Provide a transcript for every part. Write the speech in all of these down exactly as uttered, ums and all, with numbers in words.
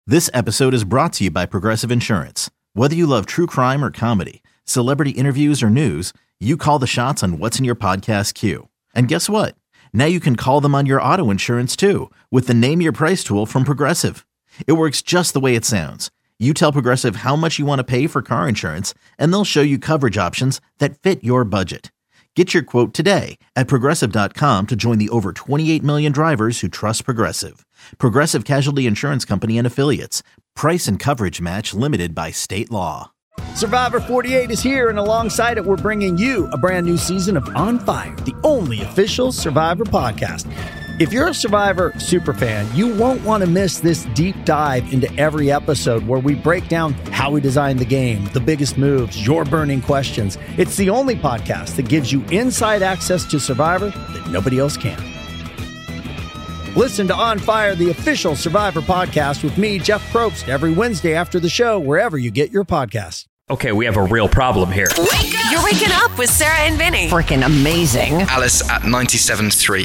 This episode is brought to you by Progressive Insurance. Whether you love true crime or comedy, celebrity interviews or news, you call the shots on what's in your podcast queue. And guess what? Now you can call them on your auto insurance too with the Name Your Price tool from Progressive. It works just the way it sounds. You tell Progressive how much you want to pay for car insurance, and they'll show you coverage options that fit your budget. Get your quote today at Progressive dot com to join the over twenty-eight million drivers who trust Progressive. Progressive Casualty Insurance Company and Affiliates. Price and coverage match limited by state law. Survivor forty-eight is here, and alongside it, we're bringing you a brand new season of On Fire, the only official Survivor podcast. If you're a Survivor superfan, you won't want to miss this deep dive into every episode where we break down how we designed the game, the biggest moves, your burning questions. It's the only podcast that gives you inside access to Survivor that nobody else can. Listen to On Fire, the official Survivor podcast with me, Jeff Probst, every Wednesday after the show, wherever you get your podcasts. Okay, we have a real problem here. Wake up! You're waking up with Sarah and Vinny. Freaking amazing. Alice at ninety-seven point three.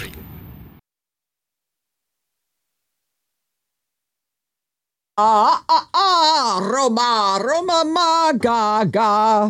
Ah, ah, ah, Roma, Roma, ma, ga, ga.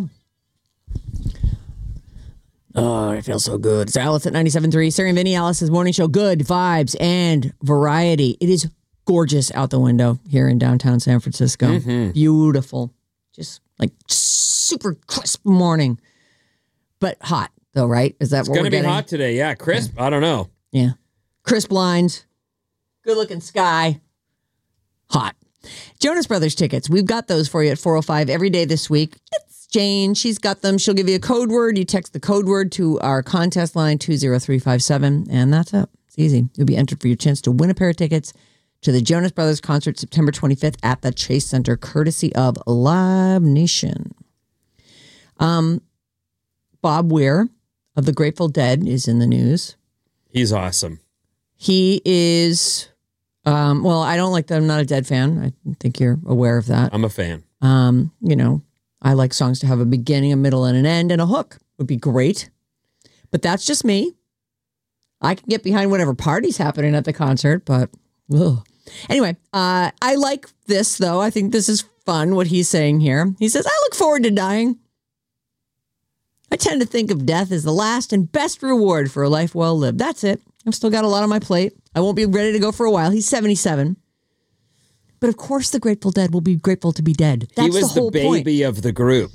Oh, it feels so good. It's Alice at ninety-seven point three. Sarah and Vinny, Alice's morning show. Good vibes and variety. It is gorgeous out the window here in downtown San Francisco. Mm-hmm. Beautiful. Just like super crisp morning. But hot, though, right? Is that it's what we're getting? It's going to be hot today. Yeah, crisp. Yeah. I don't know. Yeah. Crisp lines. Good looking sky. Hot. Jonas Brothers tickets. We've got those for you at four oh five every day this week. It's Jane. She's got them. She'll give you a code word. You text the code word to our contest line two zero three five seven, and that's it. It's easy. You'll be entered for your chance to win a pair of tickets to the Jonas Brothers concert September twenty-fifth at the Chase Center, courtesy of Live Nation. Um, Bob Weir of the Grateful Dead is in the news. He's awesome. He is... Um, well, I don't like that. I'm not a Dead fan. I think you're aware of that. I'm a fan. Um, you know, I like songs to have a beginning, a middle, and an end, and a hook would be great. But that's just me. I can get behind whatever party's happening at the concert, but ugh. Anyway, uh, I like this, though. I think this is fun, what he's saying here. He says, I look forward to dying. I tend to think of death as the last and best reward for a life well lived. That's it. I've still got a lot on my plate. I won't be ready to go for a while. He's seventy-seven. But of course the Grateful Dead will be grateful to be dead. That's he was the whole the baby point. of the group.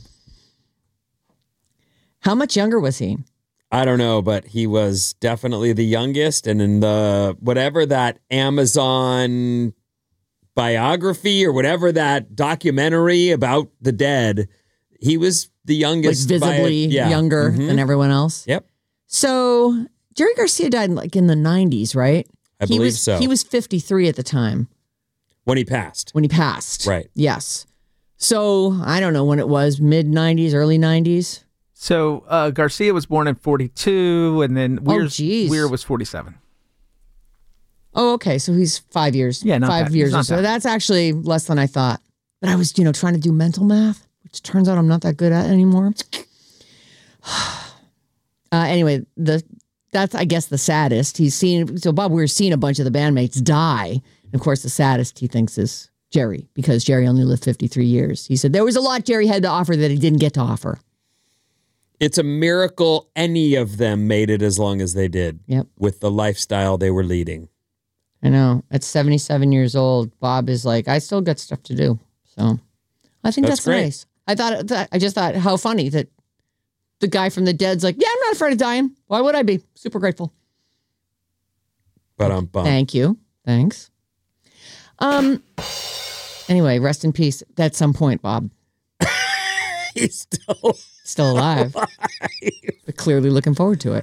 How much younger was he? I don't know, but he was definitely the youngest. And in the whatever that Amazon biography or whatever that documentary about the dead, he was the youngest. Like visibly by, yeah. younger mm-hmm. than everyone else? Yep. So Jerry Garcia died like in the nineties, right? I he believe was, so. He was fifty-three at the time. When he passed. When he passed. Right. Yes. So I don't know when it was, mid nineties, early nineties. So uh, Garcia was born in forty-two, and then Weir's, oh, Weir was forty-seven. Oh, okay. So he's five years. Yeah, not five bad. years Not or so. bad. That's actually less than I thought. But I was, you know, trying to do mental math, which turns out I'm not that good at anymore. uh, anyway, the that's I guess the saddest he's seen. So Bob Weir's seen a bunch of the bandmates die. And of course, the saddest he thinks is Jerry, because Jerry only lived fifty-three years. He said there was a lot Jerry had to offer that he didn't get to offer. It's a miracle any of them made it as long as they did. Yep. With the lifestyle they were leading. I know. At seventy-seven years old, Bob is like, I still got stuff to do. So I think that's, That's great. nice. I thought, I just thought how funny that the guy from the Dead's like, yeah, I'm not afraid of dying. Why would I be? Super grateful. But I'm bummed. Thank you. Thanks. Um. Anyway, rest in peace. At some point, Bob. He's still still alive, alive. But clearly looking forward to it.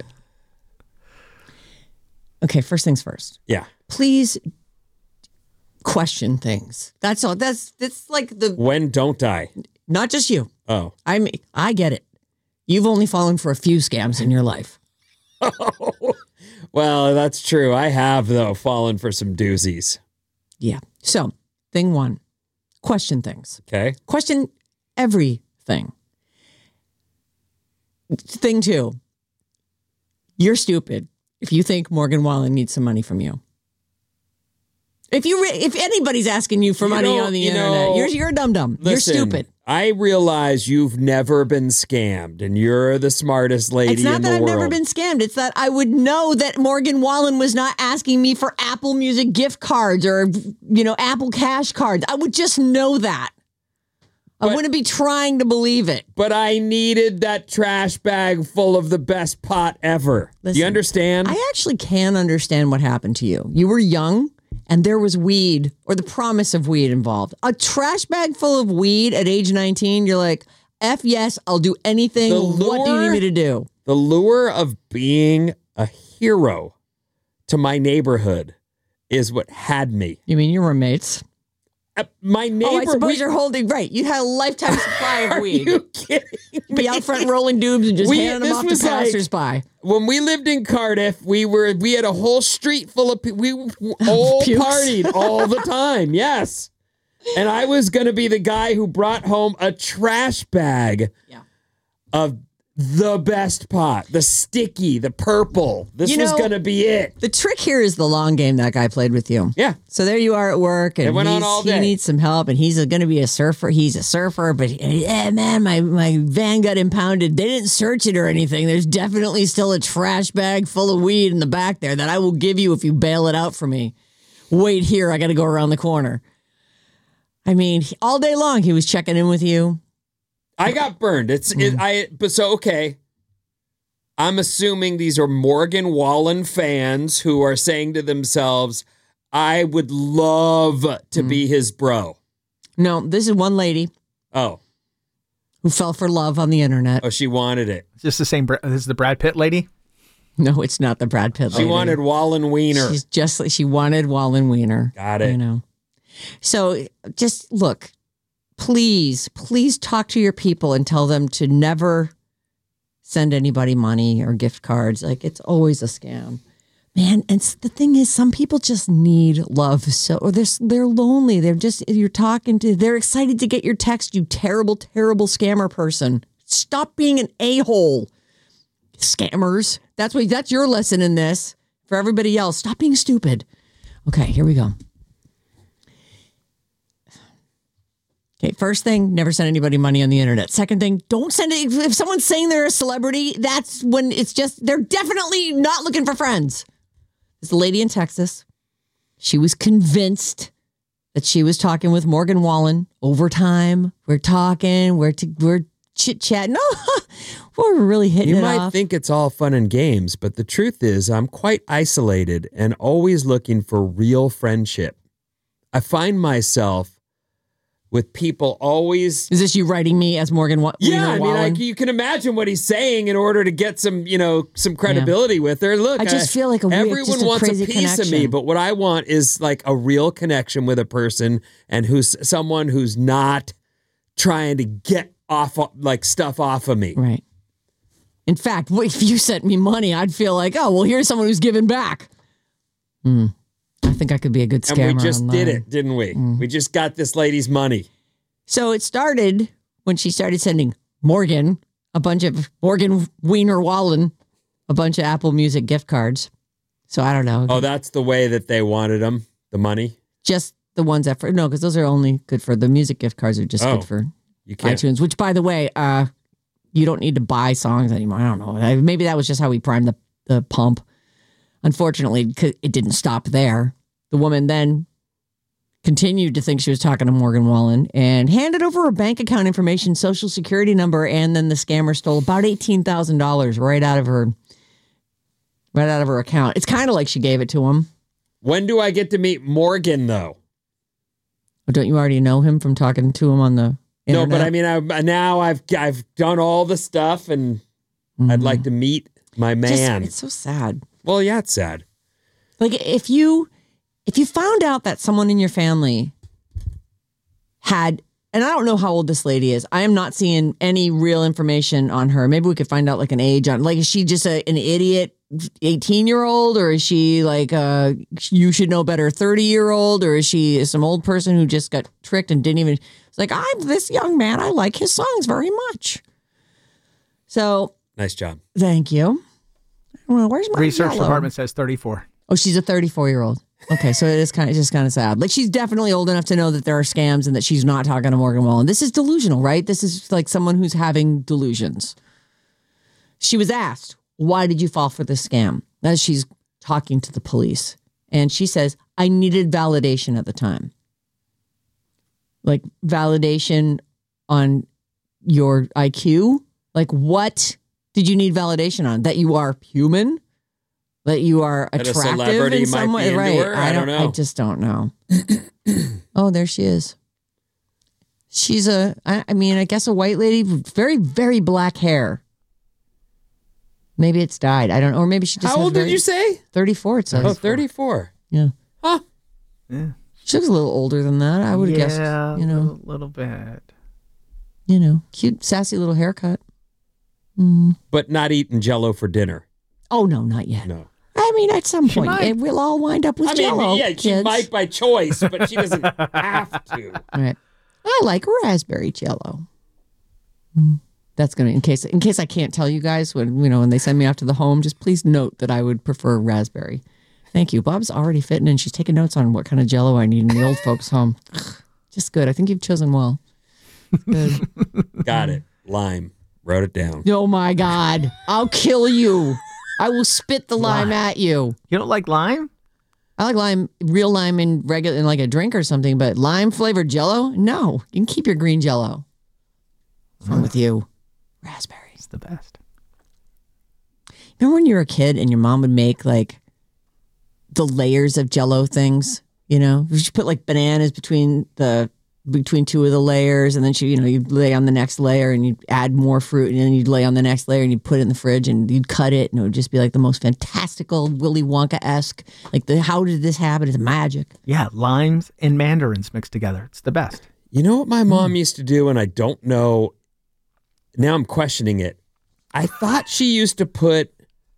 Okay, first things first. Yeah. Please question things. That's all. That's that's like the when don't I? Not just you. Oh, I mean, I get it. You've only fallen for a few scams in your life. Oh, well, that's true. I have though fallen for some doozies. Yeah. So, thing one, question things. Okay. Question everything. Thing two, you're stupid if you think Morgan Wallen needs some money from you. If you re- if anybody's asking you for You money know- on the you internet, know, you're you're a dum dum. You're Listen, stupid. I realize you've never been scammed, and you're the smartest lady It's not in that the I've world. never been scammed. It's that I would know that Morgan Wallen was not asking me for Apple Music gift cards or, you know, Apple Cash cards. I would just know that. I But- wouldn't be trying to believe it. But I needed that trash bag full of the best pot ever. Do Listen, you understand? I actually can understand what happened to you. You were young and there was weed or the promise of weed involved. A trash bag full of weed at age nineteen, you're like, F yes, I'll do anything. The What do you need lure- me to do? the lure of being a hero to my neighborhood is what had me. You mean your roommates? Uh, my neighbor. Oh, I suppose we- you're holding, right. You had a lifetime supply of Are weed. you kidding me? Be out front rolling dubs and just We- handing them this off to was like- passersby. When we lived in Cardiff, we were we had a whole street full of pe- we all Pukes? partied all the time. Yes, and I was going to be the guy who brought home a trash bag Yeah. of the best pot, the sticky, the purple. This You was know- going to be it. The trick here is the long game that guy played with you. Yeah. So there you are at work, and It went on he's- all he day. needs some help, and he's going to be a surfer. He's a surfer, but yeah, man, my, my van got impounded. They didn't search it or anything. There's definitely still a trash bag full of weed in the back there that I will give you if you bail it out for me. Wait here, I got to go around the corner. I mean, all day long he was checking in with you. I got burned. It's Mm. it, I but so okay. I'm assuming these are Morgan Wallen fans who are saying to themselves, I would love to Mm. be his bro. No, this is one lady Oh. who fell for love on the internet. Oh, she wanted it. Is this the same? Bra- This is the Brad Pitt lady. No, it's not the Brad Pitt She lady. wanted Wallen Wiener. She's just like she wanted Wallen Wiener. Got it. You know. So just look, please, please talk to your people and tell them to never send anybody money or gift cards. Like it's always a scam. Man, and s- the thing is, some people just need love. So or they're they're lonely. They're just you're talking to. They're excited to get your text. You terrible, terrible scammer person. Stop being an a hole, scammers. That's what. That's your lesson in this for everybody else. Stop being stupid. Okay, here we go. Okay, first thing, never send anybody money on the internet. Second thing, don't send it. If someone's saying they're a celebrity, that's when it's just, they're definitely not looking for friends. This lady in Texas, she was convinced that she was talking with Morgan Wallen over time. We're talking, we're, t- we're chit chatting. No, we're really hitting You it might off. think it's all fun and games, but the truth is I'm quite isolated and always looking for real friendship. I find myself with people always. Is this you writing me as Morgan Wa- Yeah, Wiener I mean, Wallen? like, you can imagine what he's saying in order to get some, you know, some credibility with her. Look, I just feel like a weird- everyone just a wants a crazy piece of me, connection. but what I want is like a real connection with a person and who's someone who's not trying to get off like stuff off of me. Right. In fact, if you sent me money, I'd feel like, oh, well, here's someone who's giving back. Hmm. I think I could be a good scammer. And we just online. did it, didn't we? We just got this lady's money. So it started when she started sending Morgan a bunch of Morgan Wiener Wallen, a bunch of Apple Music gift cards. So I don't know. Oh, that's the way that they wanted them, the money? Just the ones that for no, because those are only good for the music gift cards are just Oh, good for You can't. iTunes. Which, by the way, uh, you don't need to buy songs anymore. I don't know. Maybe that was just how we primed the the pump. Unfortunately, it didn't stop there. The woman then continued to think she was talking to Morgan Wallen and handed over her bank account information, social security number, and then the scammer stole about eighteen thousand dollars right out of her right out of her account. It's kind of like she gave it to him. When do I get to meet Morgan, though? Oh, don't you already know him from talking to him on the internet? No, but I mean, I, now I've I've done all the stuff, and I'd like to meet my Just- man. it's so sad. Well, yeah, it's sad. Like if you if you found out that someone in your family had, and I don't know how old this lady is. I am not seeing any real information on her. Maybe we could find out like an age on, like, is she just a, an idiot eighteen year old, or is she like a, you should know better thirty year old, or is she some old person who just got tricked and didn't even, it's like, I'm this young man. I like his songs very much. So Nice job. thank you. Well, where's my Research yellow? department says thirty-four. Oh, she's a thirty-four year old. Okay, so it is kind of just kind of sad. Like she's definitely old enough to know that there are scams and that she's not talking to Morgan Wallen. This is delusional, right? This is like someone who's having delusions. She was asked, "Why did you fall for this scam?" As she's talking to the police, and she says, "I needed validation at the time." Like validation on your I Q? Like what did you need validation on? That you are human? That you are That a attractive celebrity in some might way? be into Right. her? I don't know. I just don't know. Oh, there she is. She's a, I, I mean, I guess a white lady, very, very black hair. Maybe it's dyed. I don't know. Or maybe she just How has old very- did you say? thirty-four, it says. Oh, thirty-four. Yeah. Huh. Yeah. She looks a little older than that. I would have guessed, Yeah, you know. a little, little bit. You know, cute, sassy little haircut. But not eating Jell-O for dinner. Oh, no, not yet. No. I mean, at some point, might. it, we'll all wind up with I mean, Jell-O, yeah, she kids. might by choice, but she doesn't have to. All right. I like raspberry Jell-O. Mm. That's gonna in case in case I can't tell you guys when you know when they send me out to the home. Just please note that I would prefer raspberry. Thank you. Bob's already fitting in. She's taking notes on what kind of Jell-O I need in the old folks' home. Just good. I think you've chosen well. Good. Got it. Lime. Wrote it down. Oh my God! I'll kill you. I will spit the lime at you. You don't like lime? I like lime, real lime in regular, in like a drink or something, but lime flavored Jell-O? No, you can keep your green Jell-O. What's wrong with you? Raspberry. It's the best. Remember when you were a kid and your mom would make like the layers of Jell-O things? You know, she put like bananas between the between two of the layers, and then she, you know, you'd lay on the next layer and you'd add more fruit, and then you'd lay on the next layer and you'd put it in the fridge and you'd cut it, and it would just be like the most fantastical Willy Wonka-esque. Like the how did this happen? It's magic. Yeah, limes and mandarins mixed together. It's the best. You know what my mom used to do, and I don't know. Now I'm questioning it. I thought she used to put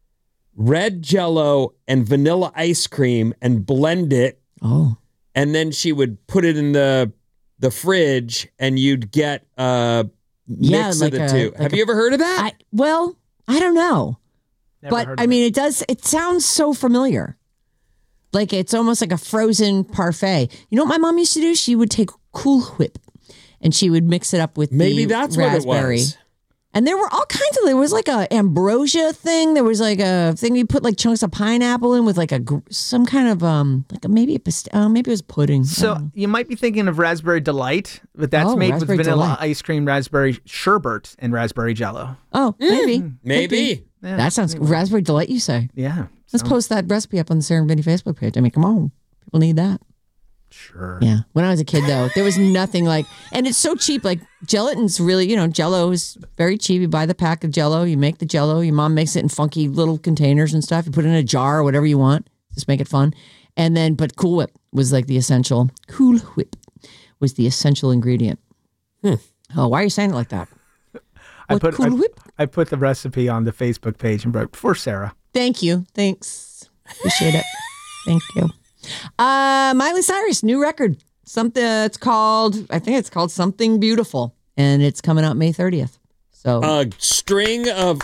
red Jell-O and vanilla ice cream and blend it, Oh, and then she would put it in the the fridge, and you'd get a mix Yeah, of like the a- two. like Have a- you ever heard of that? I well, I don't know. Never But heard I of mean, it does. It sounds so familiar. Like it's almost like a frozen parfait. You know what my mom used to do? She would take Cool Whip, and she would mix it up with Maybe the that's raspberry. what it was. And there were all kinds of. There was like a ambrosia thing. There was like a thing you put like chunks of pineapple in with like a gr- some kind of um like a, maybe a past- uh, maybe it was pudding. I So don't know. you might be thinking of Raspberry Delight, but that's Oh, made with Raspberry vanilla Delight. ice cream, raspberry sherbet, and raspberry Jell-O. Oh, maybe Maybe. Yeah, that sounds raspberry delight. You say? Yeah. Let's so- post that recipe up on the Sarah and Vinny Facebook page. I mean, come on, people need that. Sure. Yeah. When I was a kid, though, there was nothing like, and it's so cheap. Like gelatin's really, you know, Jell-O is very cheap. You buy the pack of Jell-O, you make the Jell-O. Your mom makes it in funky little containers and stuff. You put it in a jar or whatever you want. Just make it fun. And then, but Cool Whip was like the essential. Cool Whip was the essential ingredient. Hmm. Oh, why are you saying it like that? I What put Cool I, Whip? I put the recipe on the Facebook page and wrote for Sarah. Thank you. Thanks. Appreciate it. Thank you. Uh, Miley Cyrus, new record. Something it's called, I think it's called Something Beautiful. And it's coming out May thirtieth. So A string of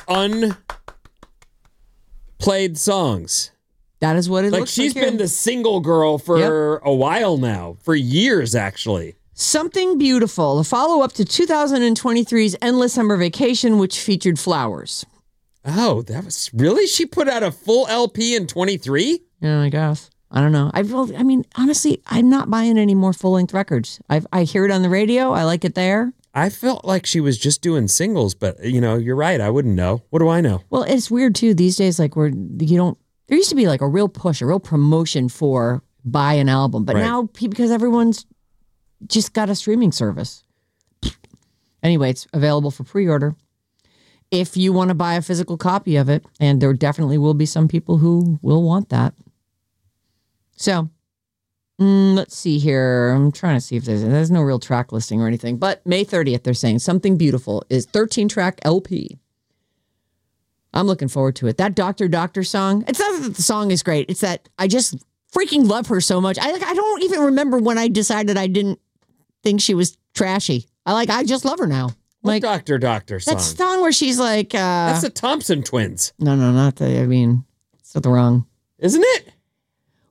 unplayed songs. that is what it Like looks she's like. been here. the single girl for a while now, for years actually. Something Beautiful, a follow up to two thousand twenty-three's Endless Summer Vacation, which featured flowers. Oh, that was really? She put out a full L P in twenty-three? Yeah, I guess. I don't know. I feel, I mean, honestly, I'm not buying any more full length records. I I hear it on the radio. I like it there. I felt like she was just doing singles, but you know, you're right. I wouldn't know. What do I know? Well, it's weird too these days. Like where you don't. There used to be like a real push, a real promotion for buy an album, but Right. now pe- because everyone's just got a streaming service. Anyway, it's available for pre-order. If you want to buy a physical copy of it, and there definitely will be some people who will want that. So, mm, let's see here. I'm trying to see if there's there's no real track listing or anything, but May thirtieth, they're saying Something Beautiful is thirteen track L P. I'm looking forward to it. That Doctor Doctor song, it's not that the song is great. It's that I just freaking love her so much. I like. I don't even remember when I decided I didn't think she was trashy. I like, I just love her now. What Like Doctor Doctor song? that song where she's like, uh, That's the Thompson twins, no, no, not the, I mean, it's not the wrong. isn't it?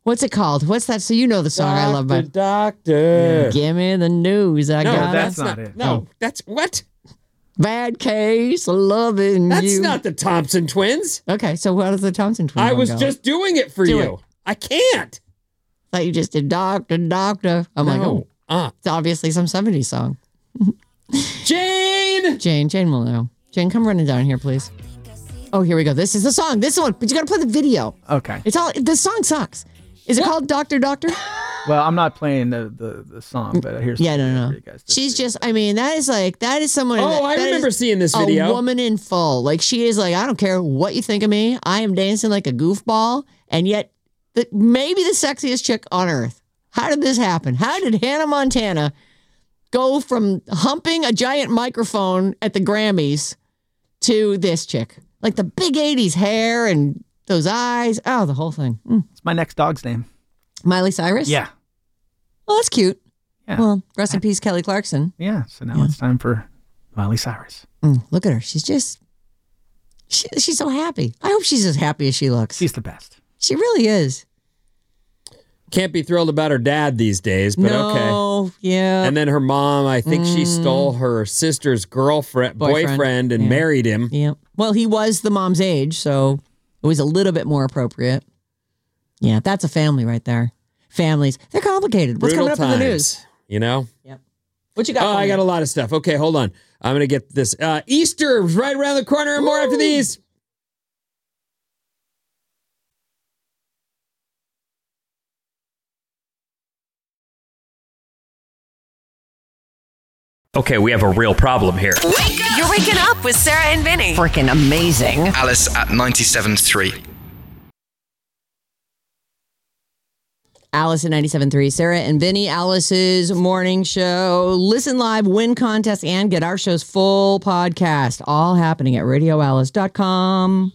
What's it called? What's that? So you know the song I love, but Doctor. give me the news. I No, got that's it. not it. No, that's what? Bad case of loving That's you. not the Thompson twins. Okay, so what is the Thompson twins? I one was go? just doing it for Do you. it. I can't. thought you just did doctor, doctor. I'm like, oh, Uh, it's obviously some seventies song. Jane. Jane, Jane will know. Jane, come running down here, please. Oh, here we go. This is the song. This one, but you got to play the video. Okay. It's all. The song sucks. Is it called Doctor Doctor? Well, I'm not playing the, the, the song, but here's Yeah, no, something no. for no. you guys to She's see. just. I mean, that is like that is someone. Oh, that, I that remember is seeing this video. A woman in full. Like she is like, I don't care what you think of me. I am dancing like a goofball, and yet, the, maybe the sexiest chick on earth. How did this happen? How did Hannah Montana go from humping a giant microphone at the Grammys to this chick? Like the big eighties hair and those eyes. Oh, the whole thing. Mm. It's my next dog's name. Miley Cyrus? Yeah. Well, that's cute. Yeah. Well, rest in peace, Kelly Clarkson. Yeah. So now it's time for Miley Cyrus. Mm, look at her. She's just, she, she's so happy. I hope she's as happy as she looks. She's the best. She really is. Can't be thrilled about her dad these days, but okay. No, yeah. And then her mom, I think she stole her sister's girlfriend, boyfriend, Boyfriend. and Yeah. married him. Yeah. Well, he was the mom's age, so it was a little bit more appropriate. Yeah, that's a family right there. Families, they're complicated. What's Brutal coming up in the times, news? You know? Yep. What you got? Oh, for I me? got a lot of stuff. Okay, hold on. I'm going to get this. Uh, Easter is right around the corner and more after these. Okay, we have a real problem here. You're waking up with Sarah and Vinny. Freaking amazing. Alice at ninety-seven point three. Alice at ninety-seven point three, Sarah and Vinny, Alice's morning show. Listen live, win contest, and get our show's full podcast. All happening at radio alice dot com.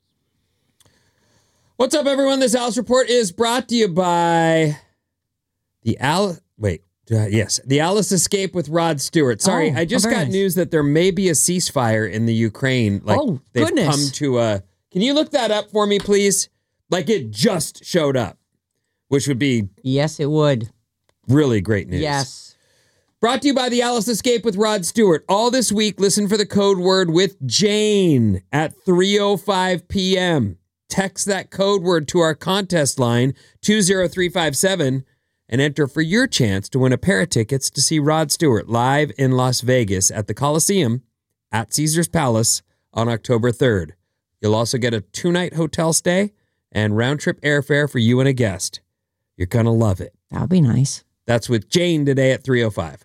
What's up, everyone? This Alice Report is brought to you by the Alice. Wait, uh, yes, the Alice Escape with Rod Stewart. Sorry, Oh, I just oh, very got nice. news that there may be a ceasefire in the Ukraine. Like, Oh, they've goodness. come to a. Can you look that up for me, please? Like, it just showed up, which would be Yes, it would. really great news. Yes. Brought to you by the Alice Escape with Rod Stewart. All this week, listen for the code word with Jane at three oh five p.m. Text that code word to our contest line, two oh three five seven, and enter for your chance to win a pair of tickets to see Rod Stewart live in Las Vegas at the Coliseum at Caesars Palace on October third. You'll also get a two-night hotel stay and round-trip airfare for you and a guest. You're going to love it. That would be nice. That's with Jane today at three oh five.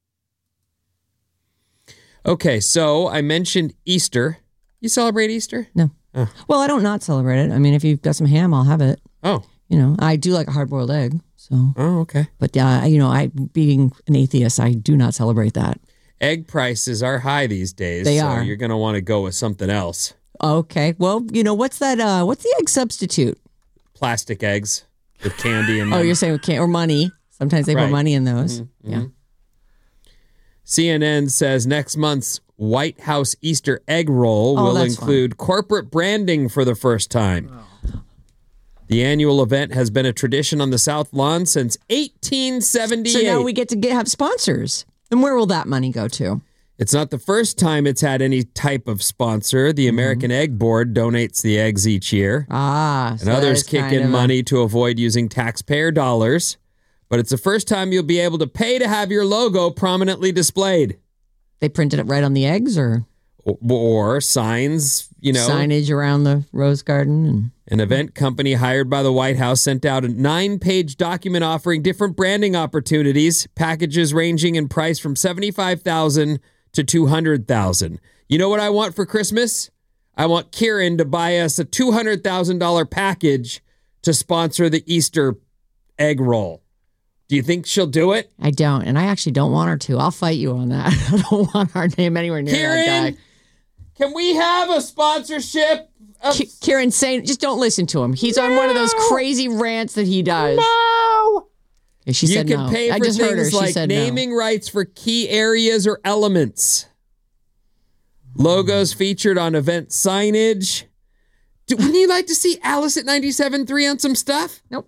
Okay, so I mentioned Easter. You celebrate Easter? No. Oh. Well, I don't not celebrate it. I mean, if you've got some ham, I'll have it. Oh. You know, I do like a hard-boiled egg. So, Oh, okay. but uh, you know, I being an atheist, I do not celebrate that. Egg prices are high these days. They so are. You're going to want to go with something else. Okay. Well, you know, what's that? Uh, what's the egg substitute? Plastic eggs with candy in them. Oh, you're saying can or money? Sometimes they Right. put money in those. Mm-hmm. Yeah. C N N says next month's White House Easter egg roll Oh, will that's include corporate branding for the first time. The annual event has been a tradition on the South Lawn since eighteen seventy-eight. So now we get to get have sponsors. And where will that money go to? It's not the first time it's had any type of sponsor. The American Egg Board donates the eggs each year, Ah, and so that others is kick kind in of a- money to avoid using taxpayer dollars. But it's the first time you'll be able to pay to have your logo prominently displayed. They printed it right on the eggs, or Or, or signs, you know. signage around the rose garden, and An event company hired by the White House sent out a nine-page document offering different branding opportunities, packages ranging in price from seventy-five thousand dollars to two hundred thousand dollars. You know what I want for Christmas? I want Kieran to buy us a two hundred thousand dollars package to sponsor the Easter egg roll. Do you think she'll do it? I don't. And I actually don't want her to. I'll fight you on that. I don't want our name anywhere near that Kieran, guy. can we have a sponsorship? Of- Ki- Kieran saying, just don't listen to him. He's on one of those crazy rants that he does. no! Yeah, she You said can no. pay I for just heard her. things She like said no. naming rights for key areas or elements. Logos featured on event signage. Do, wouldn't you like to see Alice at ninety-seven point three on some stuff? Nope.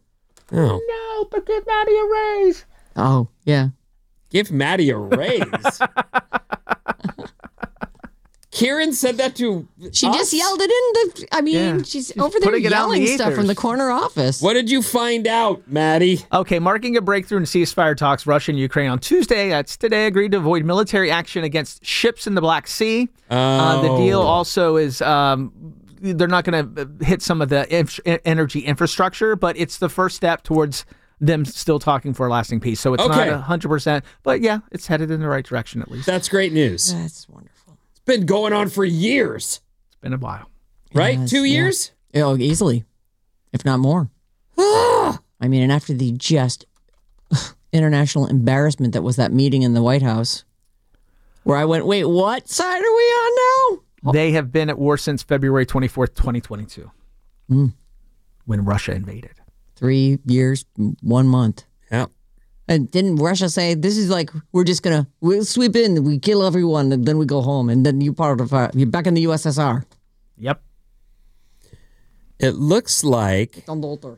Oh. No, but give Maddie a raise. Oh, yeah. Give Maddie a raise. Kieran said that to She us? just yelled it in the, I mean, Yeah. she's, She's over there putting it out in the yelling stuff from ethers. the corner office. What did you find out, Maddie? Okay, marking a breakthrough in ceasefire talks, Russia and Ukraine on Tuesday. That's today agreed to avoid military action against ships in the Black Sea. Oh. Uh, the deal also is um, they're not going to hit some of the inf- energy infrastructure, but it's the first step towards them still talking for a lasting peace. So it's Okay. not one hundred percent, but yeah, it's headed in the right direction at least. That's great news. That's wonderful. It's been going on for years, It's been a while. right? Yes, Two yeah. years? Oh, easily, if not more. I mean, and after the just international embarrassment that was that meeting in the White House, where I went, wait, what side are we on now? They have been at war since February twenty-fourth, twenty twenty-two, Mm. when Russia invaded. Three years, one month. Yeah. And didn't Russia say, this is like, we're just going to, we'll sweep in, we kill everyone, and then we go home, and then you part of, uh, you're back in the U S S R. Yep. It looks like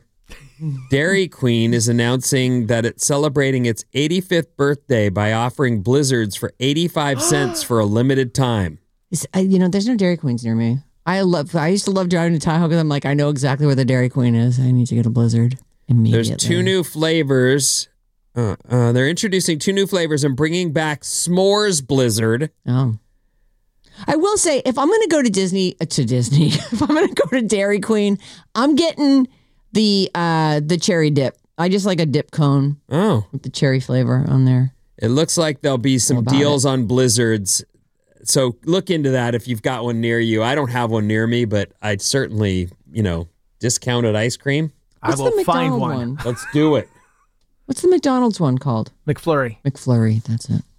Dairy Queen is announcing that it's celebrating its eighty-fifth birthday by offering blizzards for eighty-five cents for a limited time. It's, I, you know, there's no Dairy Queens near me. I love. I used to love driving to Tahoe because I'm like, I know exactly where the Dairy Queen is. I need to get a Blizzard immediately. There's two new flavors. Uh, uh, they're introducing two new flavors and bringing back S'mores Blizzard. Oh. I will say, if I'm going to go to Disney, uh, to Disney, if I'm going to go to Dairy Queen, I'm getting the uh, the cherry dip. I just like a dip cone Oh. with the cherry flavor on there. It looks like there'll be some about deals on Blizzards. So look into that if you've got one near you. I don't have one near me, but I'd certainly, you know, discounted ice cream. What's I will the find McDonald's one. one? Let's do it. What's the McDonald's one called? McFlurry. McFlurry. That's it.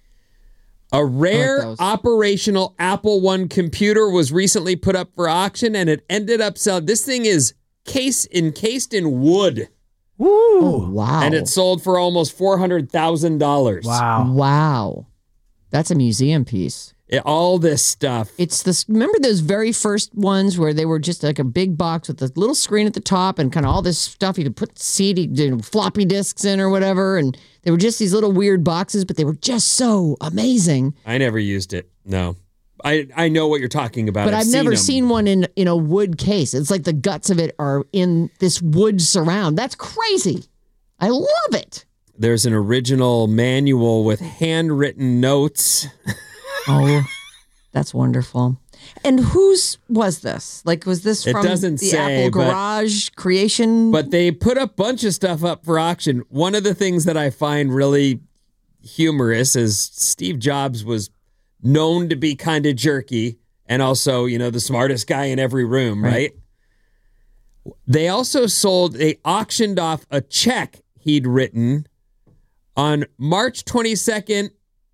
A rare those. operational Apple One computer was recently put up for auction, and it ended up selling. This thing is case encased in wood, Woo. Oh, wow. and it sold for almost four hundred thousand dollars. Wow. Wow. That's a museum piece. It, all this stuff. It's this. Remember those very first ones where they were just like a big box with a little screen at the top and kind of all this stuff you could put C D, you know, floppy disks in or whatever, and they were just these little weird boxes, but they were just so amazing. I never used it. No. I, I know what you're talking about. But I've, never 'em. seen one in in a wood case. It's like the guts of it are in this wood surround. That's crazy. I love it. There's an original manual with handwritten notes. Oh, that's wonderful. And whose was this? Like, was this It from doesn't the say, Apple but- Garage creation? But they put a bunch of stuff up for auction. One of the things that I find really humorous is Steve Jobs was known to be kind of jerky and also, you know, the smartest guy in every room, right? right? They also sold, they auctioned off a check he'd written on March twenty-second,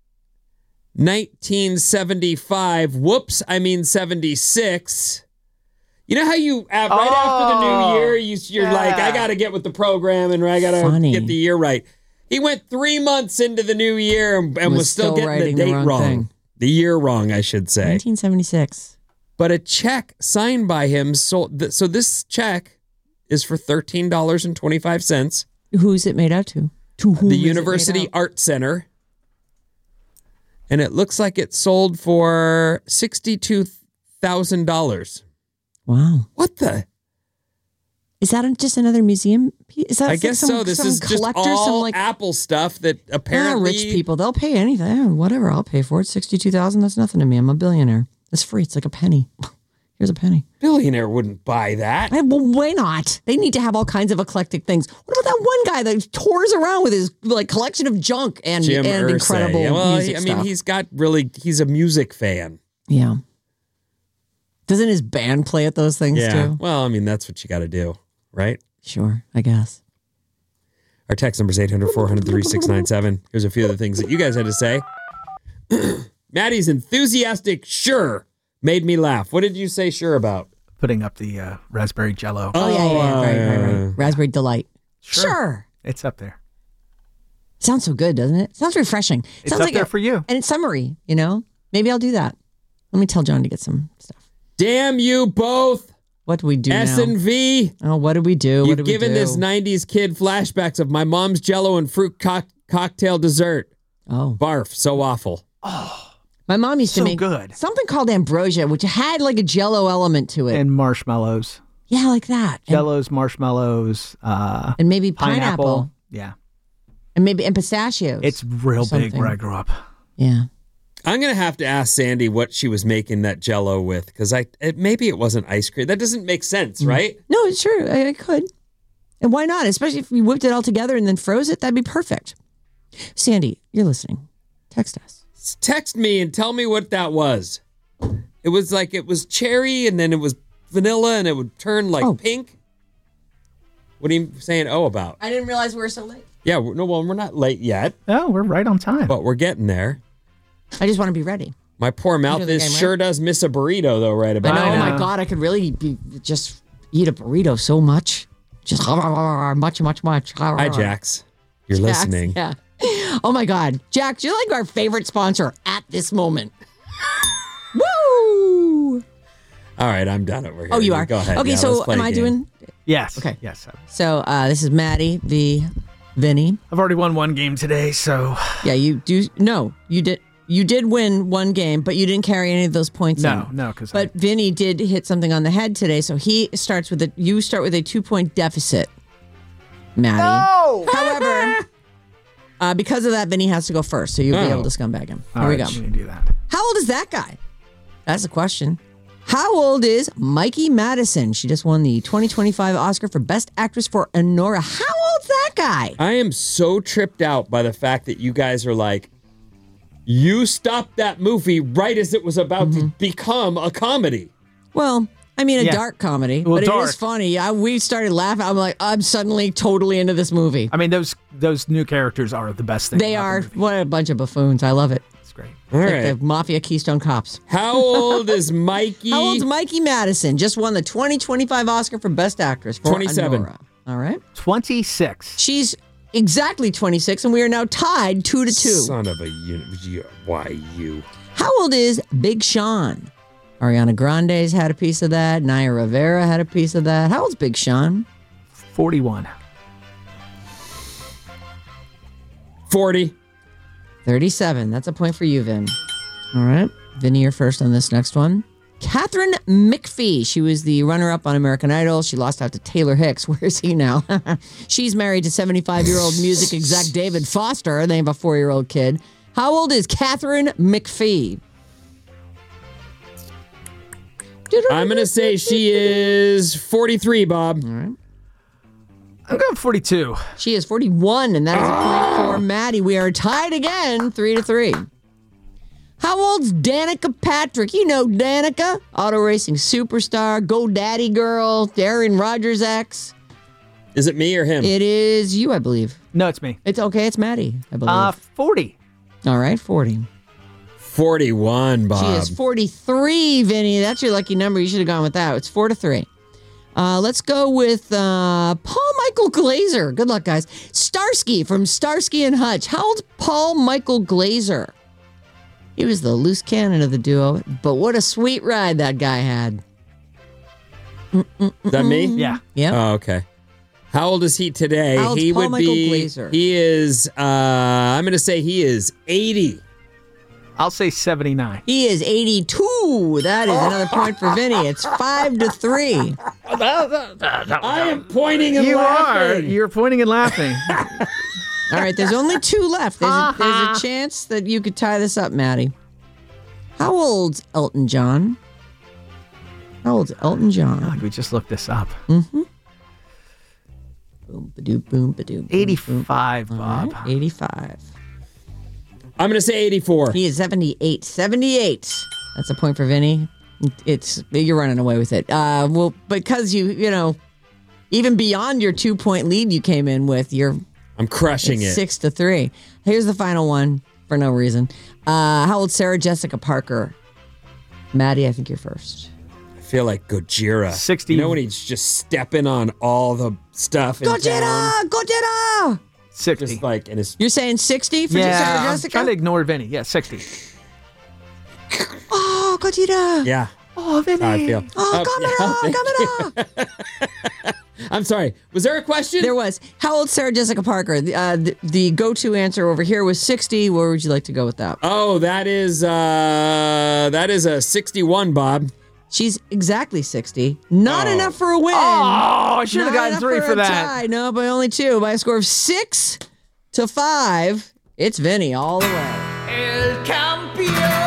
nineteen seventy-five. Whoops, I mean seventy-six. You know how you, uh, right Oh, after the new year, you, you're yeah. like, I got to get with the program and I got to Funny. get the year right. He went three months into the new year and, and was, Was still, still getting the writing the date wrong wrong. thing. The year wrong, I should say. nineteen seventy-six. But a check signed by him sold. Th- so this check is for thirteen dollars and twenty-five cents. Who's it made out to? To whom The is it made University out? Art Center. And it looks like it sold for sixty-two thousand dollars. Wow. What the? Is that just another museum piece? Is that I like guess some, so. This some is just collector, all some like Apple stuff that ah, apparently rich people. They'll pay anything. Eh, whatever. I'll pay for it. Sixty-two thousand. That's nothing to me. I'm a billionaire. It's free. It's like a penny. Here's a penny. billionaire wouldn't buy that. Eh, well, why not? They need to have all kinds of eclectic things. What about that one guy that tours around with his like collection of junk and Jim and Irsay. incredible Yeah, well, music I mean, stuff? he's got really. He's a music fan. Yeah. Doesn't his band play at those things Yeah. too? Well, I mean, that's what you got to do, right? Sure, I guess. Our text number is eight hundred, four hundred, thirty-six ninety-seven. Here's a few of the things that you guys had to say. Maddie's enthusiastic sure made me laugh. What did you say sure about? Putting up the uh, raspberry jello. Oh, yeah, yeah, yeah. Right, right, uh, right. Raspberry Delight. Sure. Sure. It's up there. Sounds so good, doesn't it? Sounds refreshing. It's Sounds up like there a, for you. And it's summery, you know? Maybe I'll do that. Let me tell John to get some stuff. Damn you both. What do we do S now? and V. Oh, what did we do? What You've did we given do? this nineties kid flashbacks of my mom's Jell-O and fruit co- cocktail dessert. Oh, Barf. So awful. my mom used to So make good. something called ambrosia, which had like a Jell-O element to it. And marshmallows. yeah, like that. And, Jellos, marshmallows, uh, and maybe pineapple. pineapple. Yeah. And maybe and pistachios. It's real big something. where I grew up. yeah. I'm gonna have to ask Sandy what she was making that Jell-O with, because I it, maybe it wasn't ice cream. That doesn't make sense, right? No, it's true. I, I could. And why not? Especially if we whipped it all together and then froze it, that'd be perfect. Sandy, you're listening. Text us. S- Text me and tell me what that was. It was like it was cherry, and then it was vanilla, and it would turn like Oh. pink. What are you saying? Oh, about? I didn't realize we were so late. Yeah, we're- no, well, we're not late yet, Oh, we're right on time. but we're getting there. I just want to be ready. My poor mouth know the is game, right? sure does miss a burrito though, right I about know. now. Oh my know. God, I could really be, just eat a burrito so much. Just much, much, much. Hi, Jax. You're Jax, listening. Yeah. Oh my God, Jax, you're like our favorite sponsor at this moment. Woo! All right, I'm done over here. Oh, you are. Go ahead. Okay, Yeah, so let's play am a I game. doing? Yes. Okay. Yes. So uh, this is Maddie v. Vinny. I've already won one game today, so Yeah, you do. No, you did. You did win one game, but you didn't carry any of those points. no, in. no, because But Vinny did hit something on the head today, so he starts with a. You start with a two-point deficit, Maddie. No. However, uh, because of that, Vinny has to go first, so you'll be Oh. able to scumbag him. Here All we right, go. you can do that. How old is that guy? That's the question. How old is Mikey Madison? She just won the twenty twenty-five Oscar for Best Actress for Anora. How old's that guy? I am so tripped out by the fact that you guys are like, you stopped that movie right as it was about Mm-hmm. to become a comedy. Well, I mean, a Yeah. dark comedy, Well, but it dark. is funny. I, we started laughing. I'm like, I'm suddenly totally into this movie. I mean, those those new characters are the best thing. They about the are. movie. What a bunch of buffoons. I love it. It's great. All Like right. the Mafia Keystone Cops. How old is Mikey? How old's Mikey Madison? Just won the twenty twenty-five Oscar for Best Actress for twenty-seven. Anora. All right. twenty-six. She's exactly twenty-six, and we are now tied two to two. Son of a uni- you- Why you? How old is Big Sean? Ariana Grande's had a piece of that. Naya Rivera had a piece of that. How old's Big Sean? forty-one. forty. thirty-seven. That's a point for you, Vin. All right. Vinny, you're first on this next one. Catherine McPhee. She was the runner-up on American Idol. She lost out to Taylor Hicks. Where is he now? She's married to seventy-five-year-old music exec David Foster. They have a four-year-old kid. How old is Catherine McPhee? I'm going to say she is forty-three, Bob. I'm going forty-two. She is forty-one, and that is a point for Maddie. We are tied again, three to three. How old's Danica Patrick? You know Danica, auto racing superstar, GoDaddy girl, Darren Rogers' ex. Is it me or him? It is you, I believe. No, it's me. It's okay. It's Maddie, I believe. Uh, forty. All right, forty. forty-one, Bob. She is forty-three, Vinny. That's your lucky number. You should have gone with that. It's four to three. Uh, let's go with uh, Paul Michael Glazer. Good luck, guys. Starsky from Starsky and Hutch. How old's Paul Michael Glazer? He was the loose cannon of the duo, but what a sweet ride that guy had. Is that me? Yeah. Yep. Oh, okay. How old is he today? How old's he Paul would Michael be. Glazer? He is. Uh, I'm going to say he is eighty. I'll say seventy-nine. He is eighty-two. That is another point for Vinny. It's five to three. I am pointing and You are. laughing. You're pointing and laughing. All right, there's only two left. There's a, there's a chance that you could tie this up, Maddie. How old's Elton John? How old's Elton John? God, we just looked this up. Boom, ba-doo, boom, ba-doo, boom, eighty-five, boom. Bob. All right, eighty-five. I'm going to say eighty-four. He is seventy-eight. seventy-eight. That's a point for Vinny. It's you're running away with it. Uh, well, because you you know, even beyond your two point lead you came in with, you're I'm crushing it's it. six to three. Here's the final one for no reason. Uh, how old's Sarah Jessica Parker? Maddie, I think you're first. I feel like Gojira. sixty. You know when he's just stepping on all the stuff in town? Gojira! Gojira! sixty. Just like, and it's You're saying sixty for yeah, Sarah I'm Jessica? trying to ignore Vinny. Yeah, sixty. Oh, Gojira! yeah. Oh, Vinny. How I feel. Oh, yeah, Kamala, thank you. I'm sorry. Was there a question? There was. How old's Sarah Jessica Parker? The, uh, the, the go-to answer over here was sixty. Where would you like to go with that? Oh, that is uh, that is a sixty-one, Bob. She's exactly sixty. Not Oh. enough for a win. Oh, I should have Not gotten enough three for, for a that. tie. No, by only two. By a score of six to five, it's Vinny all the way. El campeón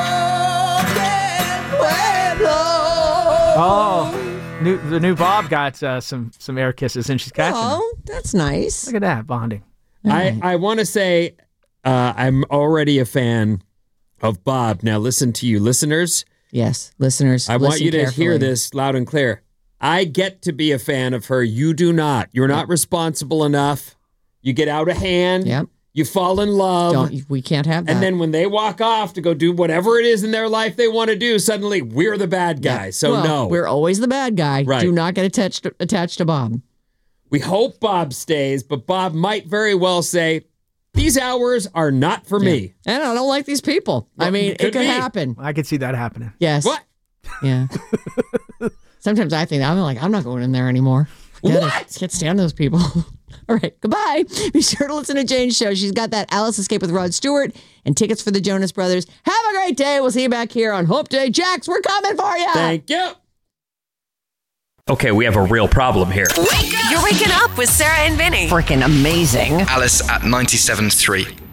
del pueblo. Oh, new, the new Bob got uh, some some air kisses, and she's catching them. Oh, that's nice. Look at that, bonding. I, I want to say uh, I'm already a fan of Bob. Now listen to you, listeners. Yes, listeners, I want listen you to carefully. hear this loud and clear. I get to be a fan of her. You do not. You're not responsible enough. You get out of hand. Yep. You fall in love. Don't, we can't have that. And then when they walk off to go do whatever it is in their life they want to do, suddenly we're the bad guy. So Well, no. we're always the bad guy. Right. Do not get attached to, attached to Bob. We hope Bob stays, but Bob might very well say, these hours are not for me. And I don't like these people. I Well, mean, it could it could be. happen. I could see that happening. Yes. What? Yeah. Sometimes I think I'm like, I'm not going in there anymore. Forget What? it. Can't stand those people. All right. Goodbye. Be sure to listen to Jane's show. She's got that Alice Escape with Rod Stewart and tickets for the Jonas Brothers. Have a great day. We'll see you back here on Hope Day. Jax, we're coming for you. Thank you. Okay, we have a real problem here. You're waking up with Sarah and Vinny. Freaking amazing. Alice at ninety-seven point three.